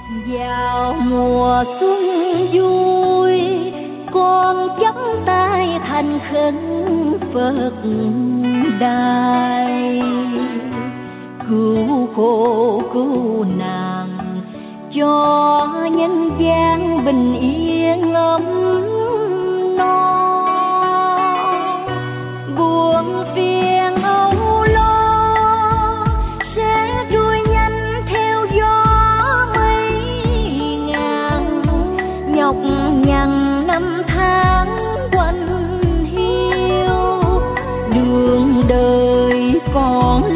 Vào mùa xuân vui, con chắp tay thành khấn Phật đài, cứu khổ cứu nạn cho nhân gian bình yên ấm no. Buồn phiền âu lo sẽ trôi nhanh theo gió mây ngàn, nhọc nhằn năm tháng quanh hiu, đường đời còn